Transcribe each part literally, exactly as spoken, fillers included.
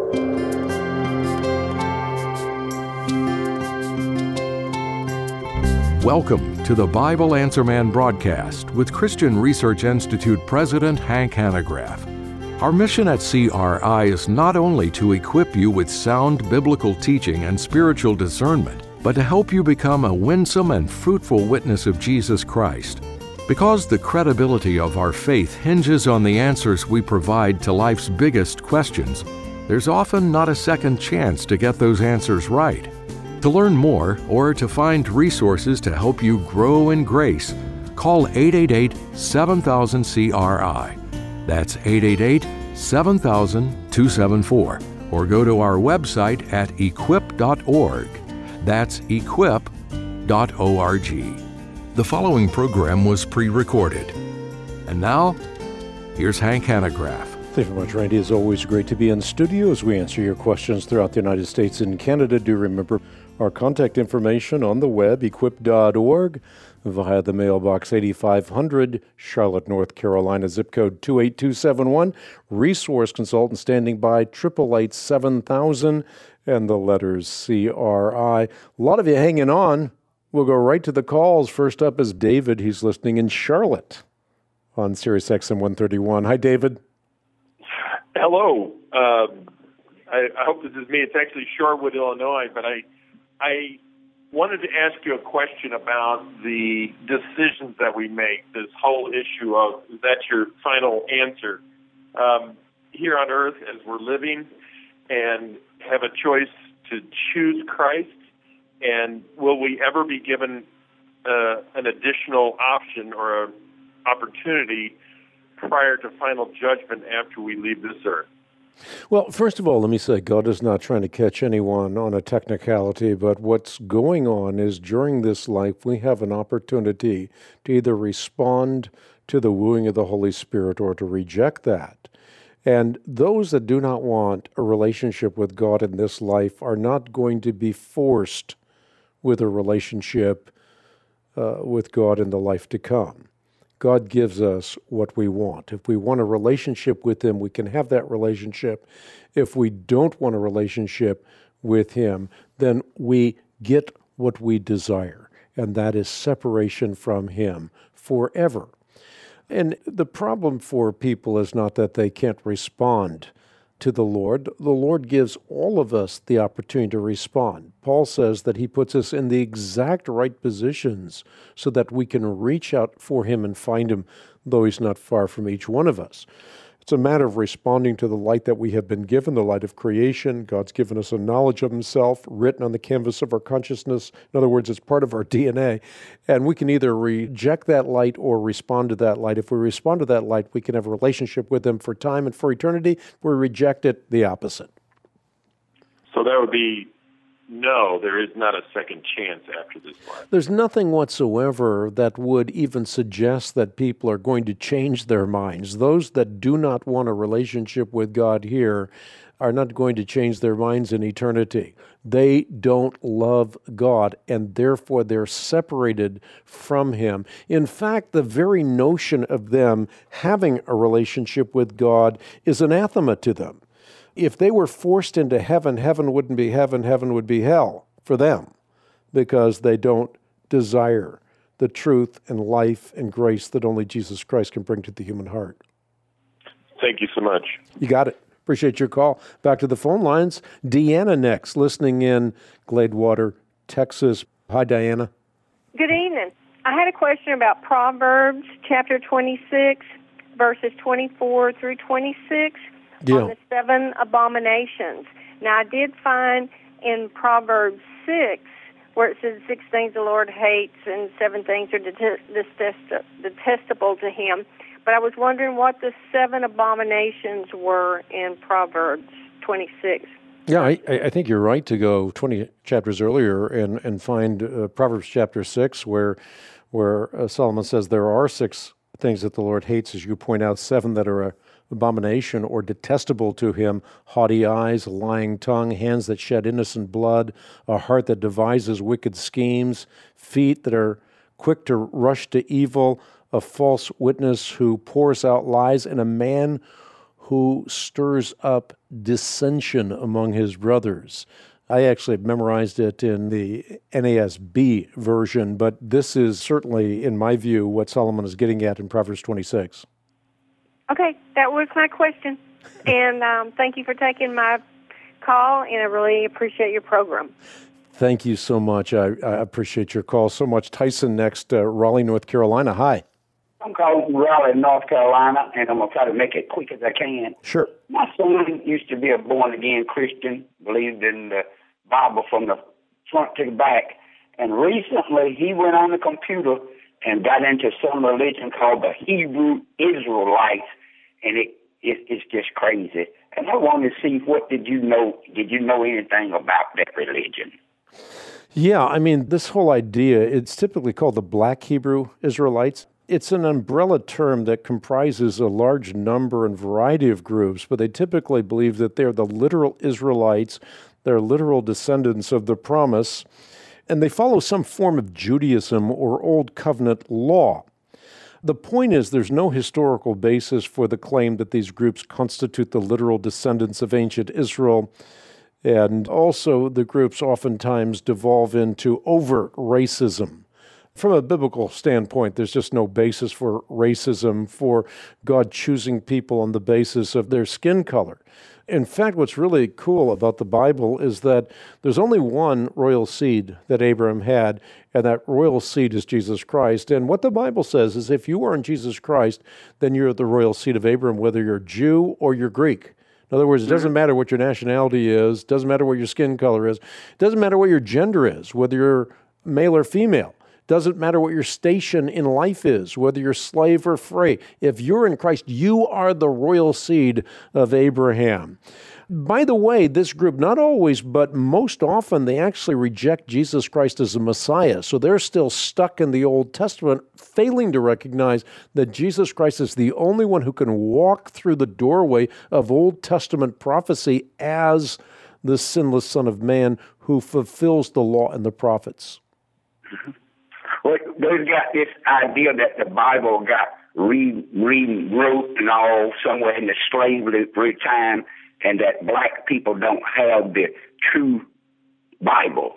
Welcome to the Bible Answer Man broadcast with Christian Research Institute President Hank Hanegraaff. Our mission at C R I is not only to equip you with sound biblical teaching and spiritual discernment, but to help you become a winsome and fruitful witness of Jesus Christ. Because the credibility of our faith hinges on the answers we provide to life's biggest questions, there's often not a second chance to get those answers right. To learn more or to find resources to help you grow in grace, call eight eight eight, seven thousand, C R I. That's eight eight eight, seven thousand, two seven four. Or go to our website at equip dot org. That's equip dot org. The following program was pre-recorded. And now, here's Hank Hanegraaff. Thank you very much, Randy. It's always great to be in studio as we answer your questions throughout the United States and Canada. Do remember our contact information on the web, equip dot org, via the mailbox eighty-five hundred, Charlotte, North Carolina, zip code two eight two seven one. Resource consultant standing by, eight eight eight, seven thousand, and the letters C R I. A lot of you hanging on. We'll go right to the calls. First up is David. He's listening in Charlotte on Sirius X M one thirty-one. Hi, David. Hello. Uh, I, I hope this is me. It's actually Shorewood, Illinois, but I I wanted to ask you a question about the decisions that we make, this whole issue of, is that your final answer? Um, here on earth, as we're living, and have a choice to choose Christ, and will we ever be given uh, an additional option or an opportunity prior to final judgment after we leave this earth? Well, first of all, let me say God is not trying to catch anyone on a technicality, but what's going on is during this life we have an opportunity to either respond to the wooing of the Holy Spirit or to reject that. And those that do not want a relationship with God in this life are not going to be forced with a relationship uh, with God in the life to come. God gives us what we want. If we want a relationship with Him, we can have that relationship. If we don't want a relationship with Him, then we get what we desire, and that is separation from Him forever. And the problem for people is not that they can't respond to the Lord. The Lord gives all of us the opportunity to respond. Paul says that He puts us in the exact right positions so that we can reach out for Him and find Him, though He's not far from each one of us. It's a matter of responding to the light that we have been given, the light of creation. God's given us a knowledge of Himself written on the canvas of our consciousness. In other words, it's part of our D N A. And we can either reject that light or respond to that light. If we respond to that light, we can have a relationship with Him for time and for eternity. If we reject it, the opposite. So that would be, no, there is not a second chance after this life. There's nothing whatsoever that would even suggest that people are going to change their minds. Those that do not want a relationship with God here are not going to change their minds in eternity. They don't love God, and therefore they're separated from Him. In fact, the very notion of them having a relationship with God is anathema to them. If they were forced into heaven, heaven wouldn't be heaven, heaven would be hell for them, because they don't desire the truth and life and grace that only Jesus Christ can bring to the human heart. Thank you so much. You got it. Appreciate your call. Back to the phone lines. Deanna next, listening in Gladewater, Texas. Hi, Diana. Good evening. I had a question about Proverbs chapter twenty-six, verses twenty-four through twenty-six. Yeah. On the seven abominations. Now, I did find in Proverbs six, where it says six things the Lord hates and seven things are detest- detest- detestable to Him. But I was wondering what the seven abominations were in Proverbs twenty-six. Yeah, I, I think you're right to go twenty chapters earlier and, and find uh, Proverbs chapter six, where, where uh, Solomon says there are six things that the Lord hates, as you point out, seven that are a abomination or detestable to Him: haughty eyes, a lying tongue, hands that shed innocent blood, a heart that devises wicked schemes, feet that are quick to rush to evil, a false witness who pours out lies, and a man who stirs up dissension among his brothers. I actually memorized it in the N A S B version, but this is certainly, in my view, what Solomon is getting at in Proverbs twenty-six. Okay, that was my question. And um, thank you for taking my call, and I really appreciate your program. Thank you so much. I, I appreciate your call so much. Tyson next, uh, Raleigh, North Carolina. Hi. I'm calling from Raleigh, North Carolina, and I'm going to try to make it quick as I can. Sure. My son used to be a born-again Christian, believed in the Bible from the front to the back, and recently he went on the computer and got into some religion called the Hebrew Israelites, and it, it it's just crazy. And I want to see, what did you know? Did you know anything about that religion? Yeah, I mean, this whole idea, it's typically called the Black Hebrew Israelites. It's an umbrella term that comprises a large number and variety of groups, but they typically believe that they're the literal Israelites, they're literal descendants of the promise, and they follow some form of Judaism or Old Covenant law. The point is, there's no historical basis for the claim that these groups constitute the literal descendants of ancient Israel. And also, the groups oftentimes devolve into overt racism. From a biblical standpoint, there's just no basis for racism, for God choosing people on the basis of their skin color. In fact, what's really cool about the Bible is that there's only one royal seed that Abraham had, and that royal seed is Jesus Christ. And what the Bible says is, if you are in Jesus Christ, then you're the royal seed of Abraham, whether you're Jew or you're Greek. In other words, it doesn't matter what your nationality is, doesn't matter what your skin color is, it doesn't matter what your gender is, whether you're male or female. Doesn't matter what your station in life is, whether you're slave or free. If you're in Christ, you are the royal seed of Abraham. By the way, this group, not always, but most often, they actually reject Jesus Christ as a Messiah. So they're still stuck in the Old Testament, failing to recognize that Jesus Christ is the only one who can walk through the doorway of Old Testament prophecy as the sinless Son of Man who fulfills the law and the prophets. Mm-hmm. Well, they've got this idea that the Bible got re- rewrote and all somewhere in the slavery time, and that black people don't have the true Bible.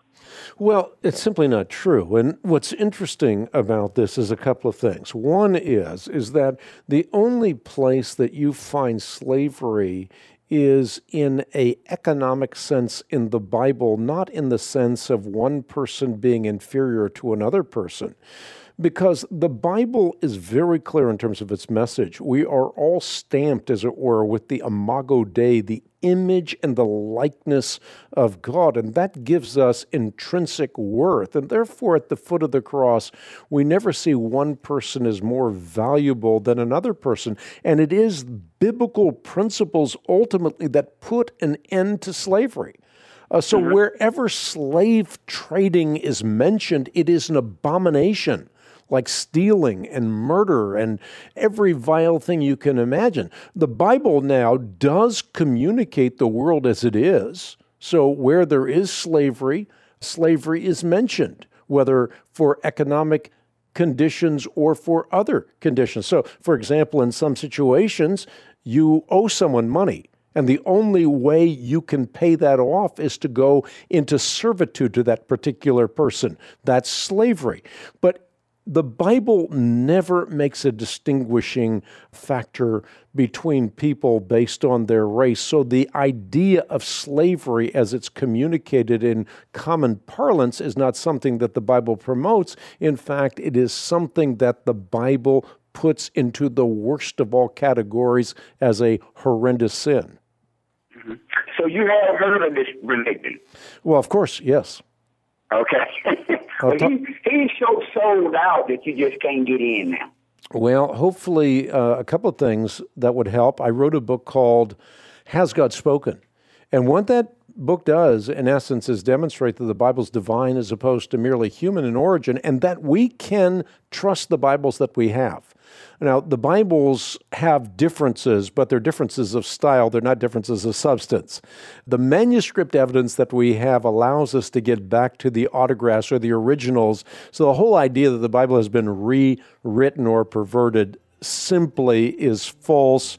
Well, it's simply not true. And what's interesting about this is a couple of things. One is, is that the only place that you find slavery is in a economic sense in the Bible, not in the sense of one person being inferior to another person. Because the Bible is very clear in terms of its message. We are all stamped, as it were, with the imago Dei, the image and the likeness of God, and that gives us intrinsic worth. And therefore, at the foot of the cross, we never see one person as more valuable than another person. And it is biblical principles, ultimately, that put an end to slavery. Uh, so mm-hmm. wherever slave trading is mentioned, it is an abomination, like stealing and murder and every vile thing you can imagine. The Bible now does communicate the world as it is. So where there is slavery, slavery is mentioned, whether for economic conditions or for other conditions. So, for example, in some situations, you owe someone money, and the only way you can pay that off is to go into servitude to that particular person. That's slavery. But the Bible never makes a distinguishing factor between people based on their race. So the idea of slavery as it's communicated in common parlance is not something that the Bible promotes. In fact, it is something that the Bible puts into the worst of all categories as a horrendous sin. Mm-hmm. So you have heard of this religion? Well, of course, yes. Okay. Well, he, he's so sold out that you just can't get in now. Well, hopefully uh, a couple of things that would help. I wrote a book called Has God Spoken? And what that book does, in essence, is demonstrate that the Bible's divine as opposed to merely human in origin, and that we can trust the Bibles that we have. Now, the Bibles have differences, but they're differences of style. They're not differences of substance. The manuscript evidence that we have allows us to get back to the autographs or the originals. So the whole idea that the Bible has been rewritten or perverted simply is false.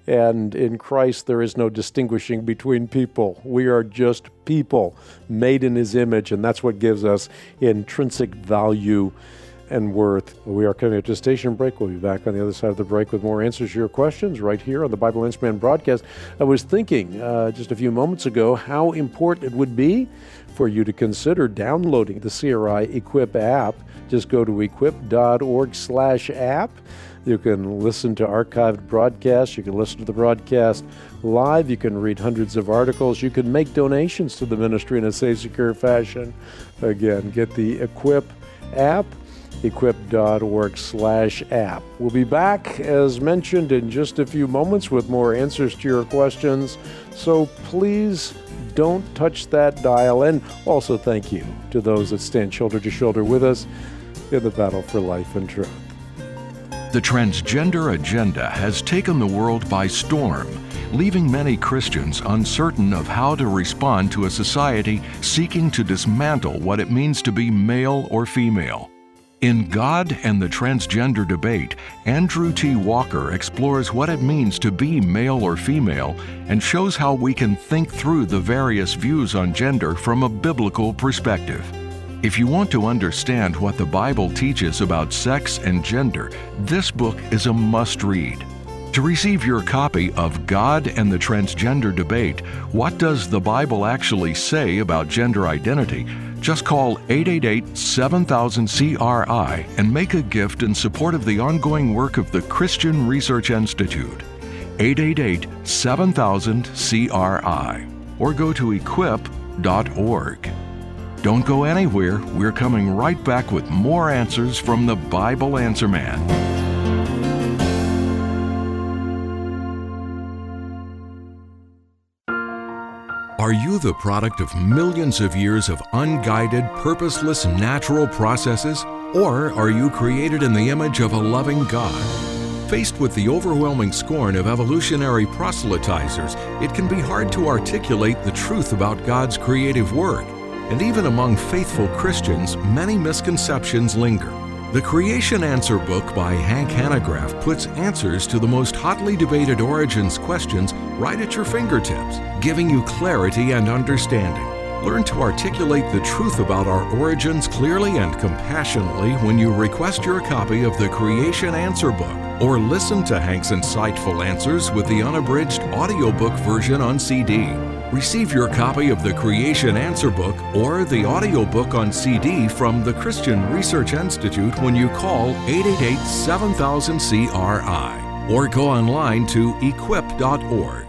And in Christ, there is no distinguishing between people. We are just people made in His image, and that's what gives us intrinsic value and worth. We are coming up to a station break. We'll be back on the other side of the break with more answers to your questions right here on the Bible Answer Man broadcast. I was thinking uh, just a few moments ago how important it would be for you to consider downloading the C R I Equip app. Just go to equip dot org slash app. You can listen to archived broadcasts. You can listen to the broadcast live. You can read hundreds of articles. You can make donations to the ministry in a safe, secure fashion. Again, get the Equip app, equip dot org slash app. We'll be back, as mentioned, in just a few moments with more answers to your questions. So please don't touch that dial. And also thank you to those that stand shoulder to shoulder with us in the battle for life and truth. The transgender agenda has taken the world by storm, leaving many Christians uncertain of how to respond to a society seeking to dismantle what it means to be male or female. In God and the Transgender Debate, Andrew T. Walker explores what it means to be male or female and shows how we can think through the various views on gender from a biblical perspective. If you want to understand what the Bible teaches about sex and gender, this book is a must-read. To receive your copy of God and the Transgender Debate, What Does the Bible Actually Say About Gender Identity? Just call eight eight eight, seven thousand, C R I and make a gift in support of the ongoing work of the Christian Research Institute. eight eight eight, seven thousand, C R I. Or go to equip dot org. Don't go anywhere. We're coming right back with more answers from the Bible Answer Man. Are you the product of millions of years of unguided, purposeless, natural processes? Or are you created in the image of a loving God? Faced with the overwhelming scorn of evolutionary proselytizers, it can be hard to articulate the truth about God's creative work. And even among faithful Christians, many misconceptions linger. The Creation Answer book by Hank Hanegraaff puts answers to the most hotly debated origins questions right at your fingertips, giving you clarity and understanding. Learn to articulate the truth about our origins clearly and compassionately when you request your copy of the Creation Answer book, or listen to Hank's insightful answers with the unabridged audiobook version on C D. Receive your copy of the Creation Answer book or the audiobook on C D from the Christian Research Institute when you call eight eight eight, seven thousand, C R I or go online to equip dot org.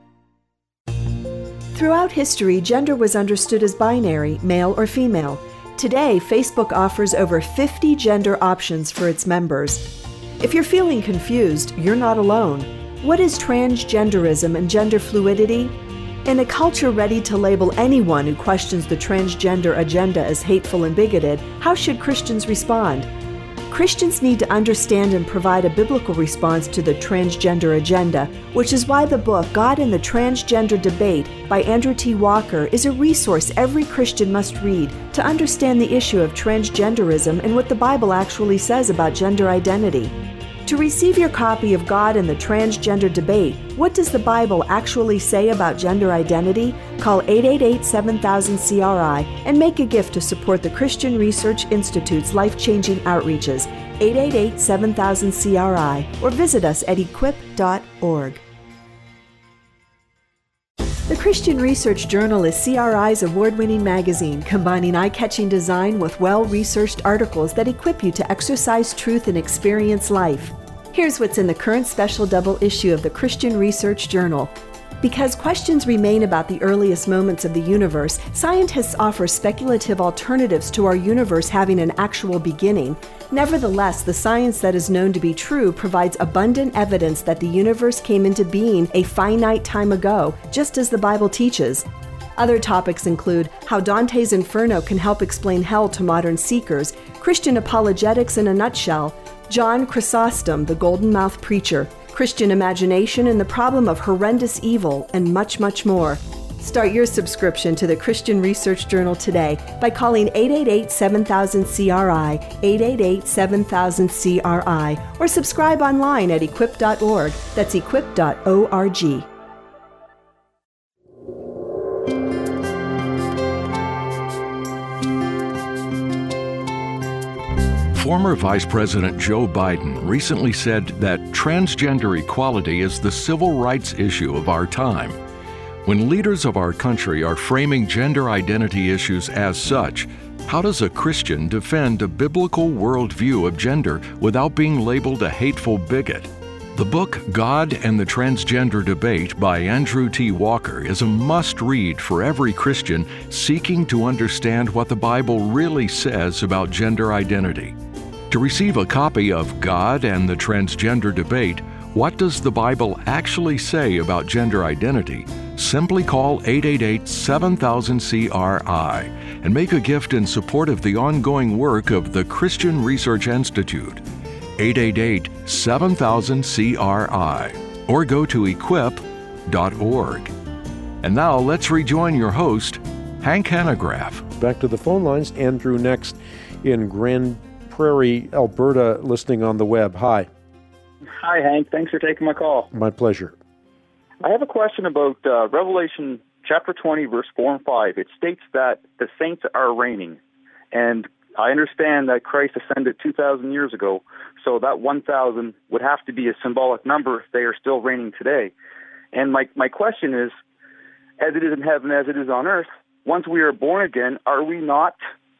Throughout history, gender was understood as binary, male or female. Today, Facebook offers over fifty gender options for its members. If you're feeling confused, you're not alone. What is transgenderism and gender fluidity? In a culture ready to label anyone who questions the transgender agenda as hateful and bigoted, how should Christians respond? Christians need to understand and provide a biblical response to the transgender agenda, which is why the book God and the Transgender Debate by Andrew T. Walker is a resource every Christian must read to understand the issue of transgenderism and what the Bible actually says about gender identity. To receive your copy of God and the Transgender Debate, What Does the Bible Actually Say About Gender Identity? Call eight eight eight, seven thousand, C R I and make a gift to support the Christian Research Institute's life-changing outreaches, eight eight eight, seven thousand, C R I, or visit us at equip dot org. The Christian Research Journal is C R I's award-winning magazine, combining eye-catching design with well-researched articles that equip you to exercise truth and experience life. Here's what's in the current special double issue of the Christian Research Journal. Because questions remain about the earliest moments of the universe, scientists offer speculative alternatives to our universe having an actual beginning. Nevertheless, the science that is known to be true provides abundant evidence that the universe came into being a finite time ago, just as the Bible teaches. Other topics include how Dante's Inferno can help explain hell to modern seekers, Christian apologetics in a nutshell, John Chrysostom, the golden-mouthed preacher, Christian imagination and the problem of horrendous evil, and much, much more. Start your subscription to the Christian Research Journal today by calling eight eight eight, seven thousand, C R I, eight eight eight, seven thousand, C R I, or subscribe online at equip dot org. That's equip dot org. Former Vice President Joe Biden recently said that transgender equality is the civil rights issue of our time. When leaders of our country are framing gender identity issues as such, how does a Christian defend a biblical worldview of gender without being labeled a hateful bigot? The book God and the Transgender Debate by Andrew T. Walker is a must-read for every Christian seeking to understand what the Bible really says about gender identity. To receive a copy of God and the Transgender Debate, What Does the Bible Actually Say About Gender Identity? Simply call eight eight eight, seven thousand, C R I and make a gift in support of the ongoing work of the Christian Research Institute. eight eight eight, seven thousand, C R I or go to equip dot org. And now let's rejoin your host, Hank Hanegraaff. Back to the phone lines. Andrew next in Grand Prairie, Alberta, listening on the web. Hi. Hi, Hank. Thanks for taking my call. My pleasure. I have a question about uh, Revelation chapter twenty, verse four and five. It states that the saints are reigning. And I understand that Christ ascended two thousand years ago, so that one thousand would have to be a symbolic number if they are still reigning today. And my, my question is, as it is in heaven, as it is on earth, once we are born again, are we not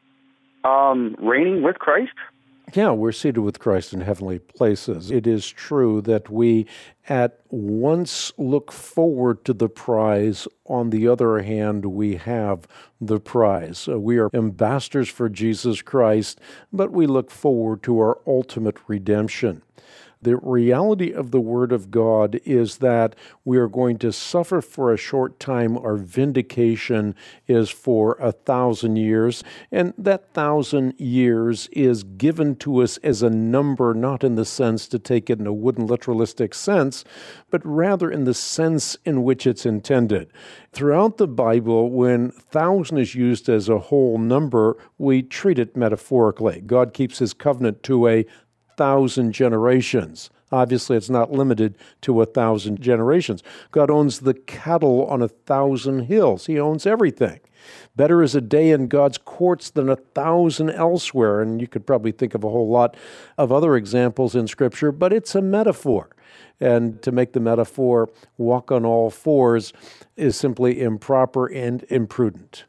um, reigning with Christ? Yeah, we're seated with Christ in heavenly places. It is true that we at once look forward to the prize. On the other hand, we have the prize. Uh, we are ambassadors for Jesus Christ, but we look forward to our ultimate redemption. The reality of the Word of God is that we are going to suffer for a short time. Our vindication is for a thousand years, and that thousand years is given to us as a number, not in the sense to take it in a wooden literalistic sense, but rather in the sense in which it's intended. Throughout the Bible, when thousand is used as a whole number, we treat it metaphorically. God keeps His covenant to a thousand generations. Obviously, it's not limited to a thousand generations. God owns the cattle on a thousand hills. He owns everything. Better is a day in God's courts than a thousand elsewhere. And you could probably think of a whole lot of other examples in Scripture, but it's a metaphor. And to make the metaphor walk on all fours is simply improper and imprudent.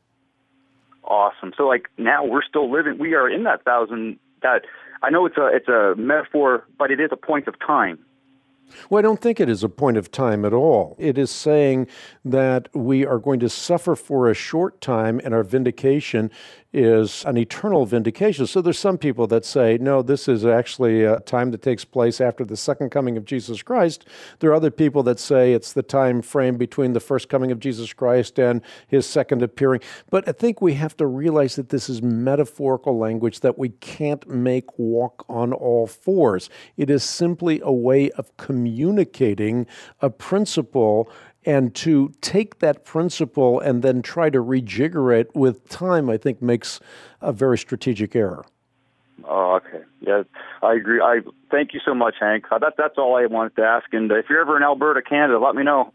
Awesome. So, like, now we're still living, we are in that thousand, that I know it's a it's a metaphor, but it is a point of time. Well, I don't think it is a point of time at all. It is saying that we are going to suffer for a short time, and our vindication is an eternal vindication. So there's some people that say, no, this is actually a time that takes place after the second coming of Jesus Christ. There are other people that say it's the time frame between the first coming of Jesus Christ and His second appearing. But I think we have to realize that this is metaphorical language that we can't make walk on all fours. It is simply a way of communicating a principle, and to take that principle and then try to rejigger it with time, I think, makes a very strategic error. Oh, okay. Yeah, I agree. I thank you so much, Hank. That, that's all I wanted to ask. And if you're ever in Alberta, Canada, let me know.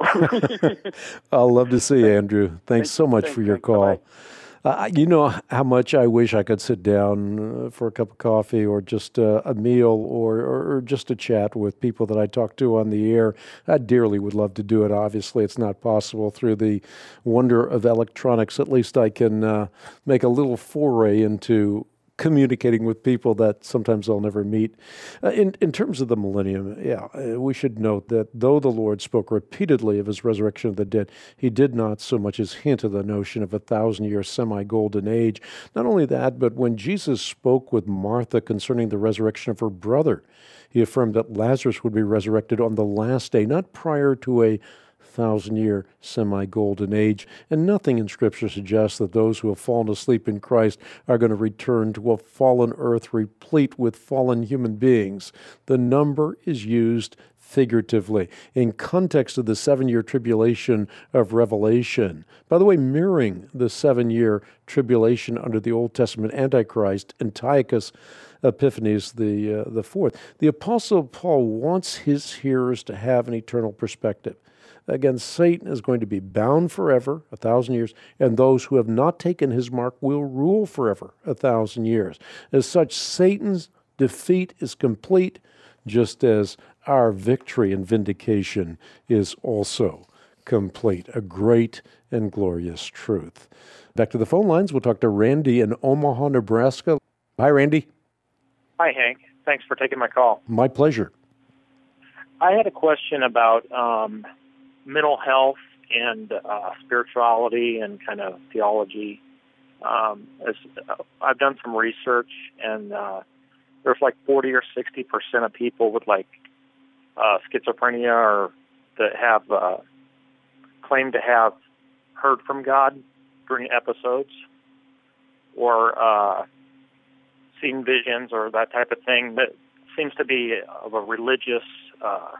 I'll love to see you, Andrew. Thanks, Thanks so much thanks, for your thanks, call. bye. Uh, you know how much I wish I could sit down uh, for a cup of coffee or just uh, a meal or, or, or just a chat with people that I talk to on the air. I dearly would love to do it. Obviously, it's not possible through the wonder of electronics. At least I can uh, make a little foray into communicating with people that sometimes I'll never meet. Uh, in, in terms of the millennium, yeah, uh, we should note that though the Lord spoke repeatedly of His resurrection of the dead, He did not so much as hint of the notion of a thousand-year semi-golden age. Not only that, but when Jesus spoke with Martha concerning the resurrection of her brother, He affirmed that Lazarus would be resurrected on the last day, not prior to a thousand-year semi-golden age, and nothing in Scripture suggests that those who have fallen asleep in Christ are going to return to a fallen earth replete with fallen human beings. The number is used figuratively, in context of the seven-year tribulation of Revelation. By the way, mirroring the seven-year tribulation under the Old Testament Antichrist, Antiochus Epiphanes the uh, the fourth. The Apostle Paul wants his hearers to have an eternal perspective. Again, Satan is going to be bound forever, a thousand years, and those who have not taken his mark will rule forever, a thousand years. As such, Satan's defeat is complete, just as our victory and vindication is also complete. A great and glorious truth. Back to the phone lines. We'll talk to Randy in Omaha, Nebraska. Hi, Randy. Hi, Hank. Thanks for taking my call. My pleasure. I had a question about um, mental health and uh, spirituality and kind of theology. Um, as, uh, I've done some research, and uh, there's like forty or sixty percent of people with like uh, schizophrenia or that have uh, claim to have heard from God during episodes, or uh, seen visions or that type of thing that seems to be of a religious uh,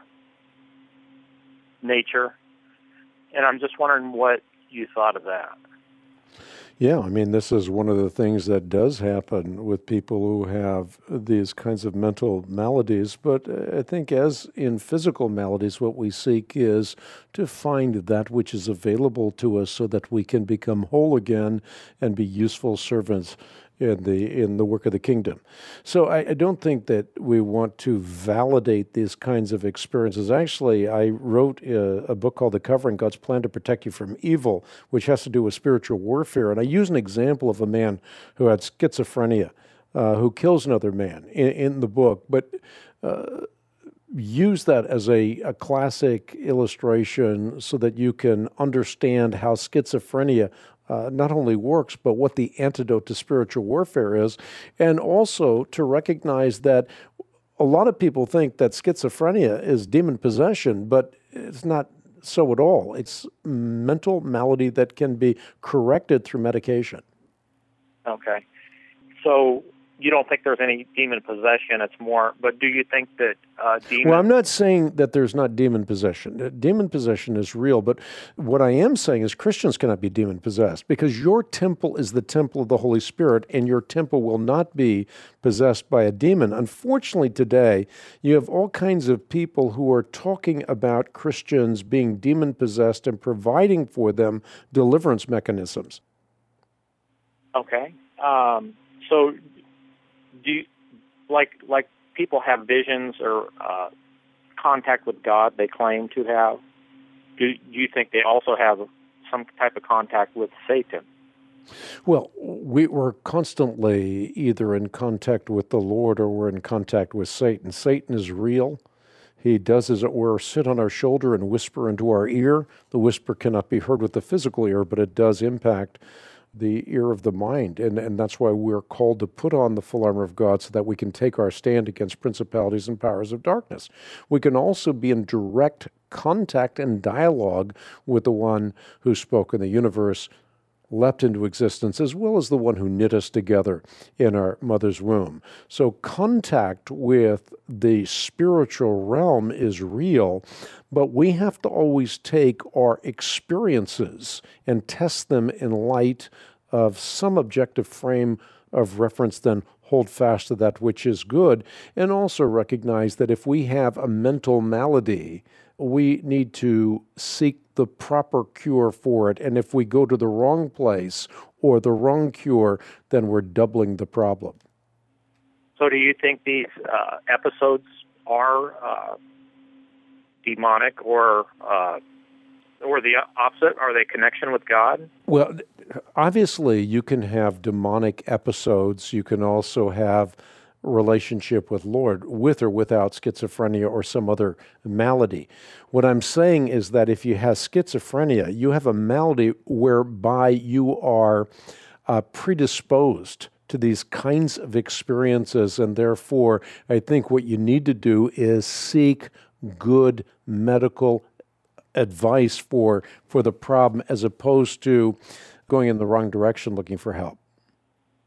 nature. And I'm just wondering what you thought of that. Yeah, I mean, this is one of the things that does happen with people who have these kinds of mental maladies. But I think as in physical maladies, what we seek is to find that which is available to us so that we can become whole again and be useful servants in the in the work of the kingdom. So I, I don't think that we want to validate these kinds of experiences. Actually, I wrote a, a book called The Covering, God's Plan to Protect You from Evil, which has to do with spiritual warfare. And I use an example of a man who had schizophrenia, uh, who kills another man in, in the book, but uh, use that as a, a classic illustration so that you can understand how schizophrenia Uh, not only works, but what the antidote to spiritual warfare is, and also to recognize that a lot of people think that schizophrenia is demon possession, but it's not so at all. It's mental malady that can be corrected through medication. Okay. So you don't think there's any demon possession, it's more, but do you think that uh, demon... Well, I'm not saying that there's not demon possession. Demon possession is real, but what I am saying is Christians cannot be demon possessed because your temple is the temple of the Holy Spirit, and your temple will not be possessed by a demon. Unfortunately, today, you have all kinds of people who are talking about Christians being demon possessed and providing for them deliverance mechanisms. Okay. Um, so... Do you, like like people have visions or uh, contact with God they claim to have? Do, do you think they also have some type of contact with Satan? Well, we, we're constantly either in contact with the Lord or we're in contact with Satan. Satan is real. He does, as it were, sit on our shoulder and whisper into our ear. The whisper cannot be heard with the physical ear, but it does impact the ear of the mind, and, and that's why we're called to put on the full armor of God so that we can take our stand against principalities and powers of darkness. We can also be in direct contact and dialogue with the one who spoke in the universe, leapt into existence, as well as the one who knit us together in our mother's womb. So contact with the spiritual realm is real, but we have to always take our experiences and test them in light of some objective frame of reference, then hold fast to that which is good, and also recognize that if we have a mental malady, we need to seek the proper cure for it. And if we go to the wrong place or the wrong cure, then we're doubling the problem. So do you think these uh, episodes are uh, demonic or uh, or the opposite? Are they connection with God? Well, obviously you can have demonic episodes. You can also have relationship with Lord, with or without schizophrenia or some other malady. What I'm saying is that if you have schizophrenia, you have a malady whereby you are uh, predisposed to these kinds of experiences, and therefore I think what you need to do is seek good medical advice for, for the problem as opposed to going in the wrong direction looking for help.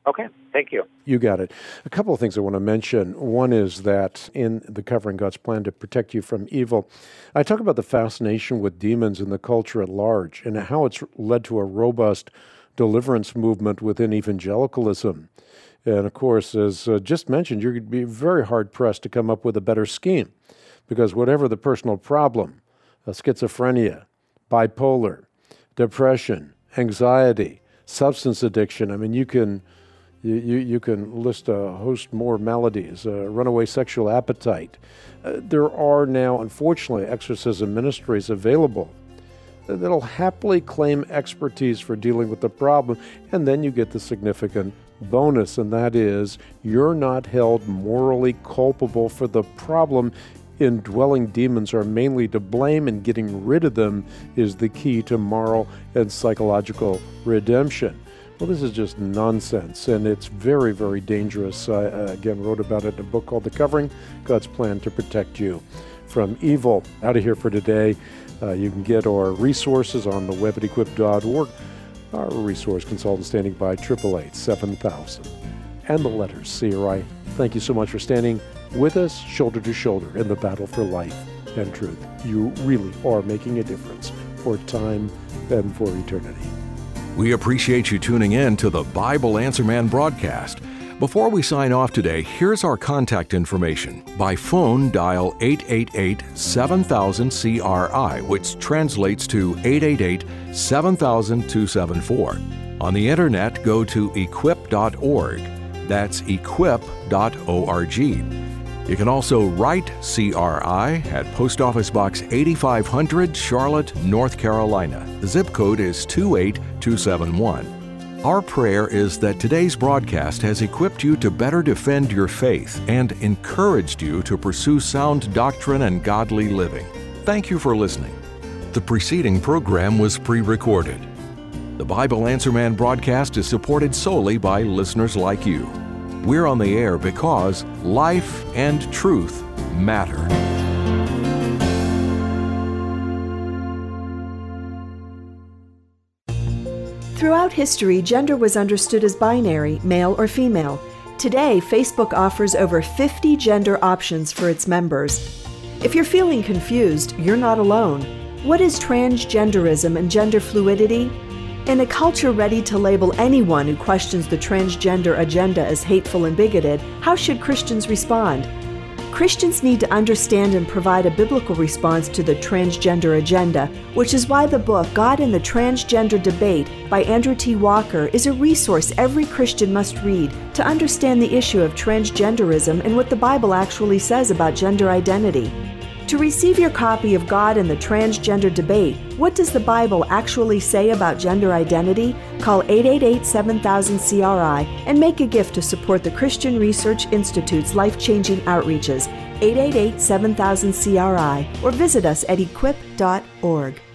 Okay, thank you. You got it. A couple of things I want to mention. One is that in the Covering God's Plan to Protect You from Evil, I talk about the fascination with demons in the culture at large and how it's led to a robust deliverance movement within evangelicalism. And of course, as uh, just mentioned, you're going to be very hard-pressed to come up with a better scheme, because whatever the personal problem, uh, schizophrenia, bipolar, depression, anxiety, substance addiction, I mean, you can... You, you, you can list a host more maladies, uh, runaway sexual appetite. Uh, there are now, unfortunately, exorcism ministries available that'll happily claim expertise for dealing with the problem, and then you get the significant bonus, and that is you're not held morally culpable for the problem. Indwelling demons are mainly to blame, and getting rid of them is the key to moral and psychological redemption. Well, this is just nonsense, and it's very, very dangerous. I, uh, again, wrote about it in a book called The Covering, God's Plan to Protect You from Evil. Out of here for today. Uh, you can get our resources on the web at equip dot org. Our resource consultant standing by, eight eight eight, seven thousand. And the letters, C R I. Thank you so much for standing with us, shoulder to shoulder, in the battle for life and truth. You really are making a difference for time and for eternity. We appreciate you tuning in to the Bible Answer Man broadcast. Before we sign off today, here's our contact information. By phone, dial eight eight eight, seven thousand, C R I, which translates to eight eight eight, seven thousand, two seven four. On the internet, go to equip dot org. That's equip dot org. You can also write C R I at Post Office Box eighty-five hundred, Charlotte, North Carolina. The zip code is two eight two seven one. Our prayer is that today's broadcast has equipped you to better defend your faith and encouraged you to pursue sound doctrine and godly living. Thank you for listening. The preceding program was pre-recorded. The Bible Answer Man broadcast is supported solely by listeners like you. We're on the air because life and truth matter. Throughout history, gender was understood as binary, male or female. Today, Facebook offers over fifty gender options for its members. If you're feeling confused, you're not alone. What is transgenderism and gender fluidity? In a culture ready to label anyone who questions the transgender agenda as hateful and bigoted, how should Christians respond? Christians need to understand and provide a biblical response to the transgender agenda, which is why the book God and the Transgender Debate by Andrew T. Walker is a resource every Christian must read to understand the issue of transgenderism and what the Bible actually says about gender identity. To receive your copy of God and the Transgender Debate, What Does the Bible Actually Say About Gender Identity? Call eight eight eight, seven thousand, C R I and make a gift to support the Christian Research Institute's life-changing outreaches, eight eight eight, seven thousand, C R I, or visit us at equip dot org.